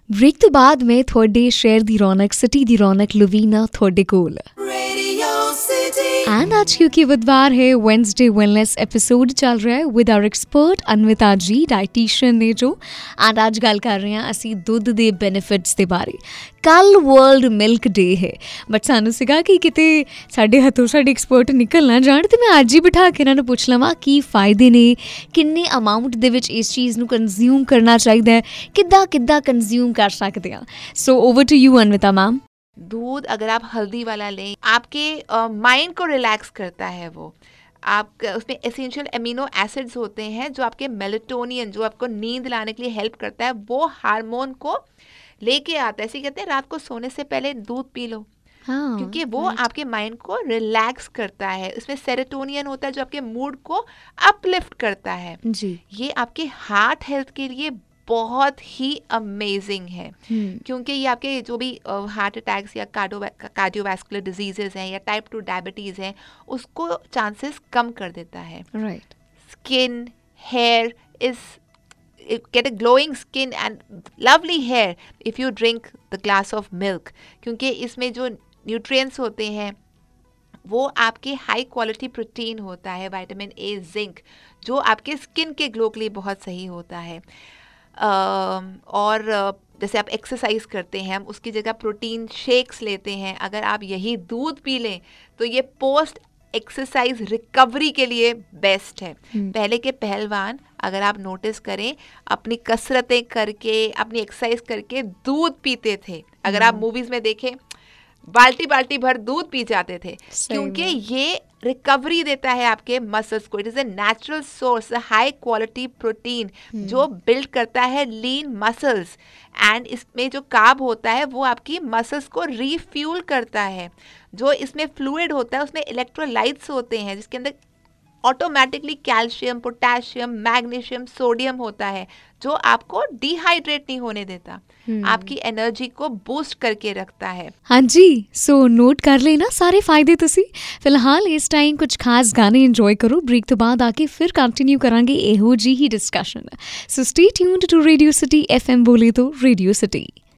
Break तो बाद में थोड़े शहर दी रौनक सिटी दी रौनक लुवीना थोड़े कोल एंड आज क्योंकि बुधवार है वेडनेसडे वेलनेस एपिसोड चल रहा है with our expert Anvita ji dietitian ने जो एंड आज गल कर रहे हैं असी दुध दे बेनिफिट्स दे बारे। कल वर्ल्ड मिल्क डे है बट सानू सीगा कि किते साडे हथों साडे एक्सपर्ट निकल ना जाण ते मैं अज ही बिठा के इन्हां नूं पुछ लवां की फायदे ने किन्ने अमाउंट दे विच इस चीज़ नूं कंज्यूम करना चाहिदा है किद्दां कंज्यूम कर सकते हैं। So over to you Anvita ma'am. दूध अगर आप हल्दी वाला लें आपके माइंड को रिलैक्स करता है। वो आप उसमें एसेंशियल एमिनो एसिड्स होते हैं जो आपके मेलेटोनियन जो आपको नींद लाने के लिए हेल्प करता है वो हार्मोन को लेके आता है। ऐसे कहते हैं रात को सोने से पहले दूध पी लो क्योंकि वो आपके माइंड को रिलैक्स करता है। इसमें सेरोटोनियन होता है जो आपके मूड को अपलिफ्ट करता है जी। ये आपके हार्ट हेल्थ के लिए बहुत ही अमेजिंग है क्योंकि ये आपके जो भी हार्ट अटैक्स या कार्डियोवैस्कुलर डिजीजेस हैं या टाइप 2 डायबिटीज़ हैं उसको चांसेस कम कर देता है। Right. Skin hair is get a glowing skin and lovely hair if you drink the glass of milk क्योंकि इसमें जो न्यूट्रिएंट्स होते हैं वो आपके हाई क्वालिटी प्रोटीन होता है, विटामिन ए, जिंक जो आपके स्किन के ग्लो के लिए बहुत सही होता है। और जैसे आप एक्सरसाइज करते हैं हम उसकी जगह प्रोटीन शेक्स लेते हैं, अगर आप यही दूध पी लें तो ये पोस्ट एक्सरसाइज रिकवरी के लिए बेस्ट है। पहले के पहलवान अगर आप नोटिस करें अपनी कसरतें करके अपनी एक्सरसाइज करके दूध पीते थे। अगर आप मूवीज में देखें बाल्टी बाल्टी भर दूध पी जाते थे क्योंकि ये रिकवरी देता है आपके मसल्स को। It is a natural source high quality protein जो बिल्ड करता है लीन मसल्स एंड इसमें जो कार्ब होता है वो आपकी मसल्स को रीफ्यूल करता है। जो इसमें फ्लूइड होता है उसमें इलेक्ट्रोलाइट्स होते हैं जिसके अंदर automatically calcium, potassium, magnesium, sodium होता है जो आपको डिहाइड्रेट नहीं होने देता, आपकी एनर्जी को बूस्ट करके रखता है। हाँ जी, सो नोट कर लेना सारे फायदे तुसी। फिलहाल इस टाइम कुछ खास गाने एंजॉय करो, ब्रेक तो बाद आके फिर कंटिन्यू करांगे एहो जी ही discussion. So stay tuned to radio city FM बोले तो रेडियो सिटी।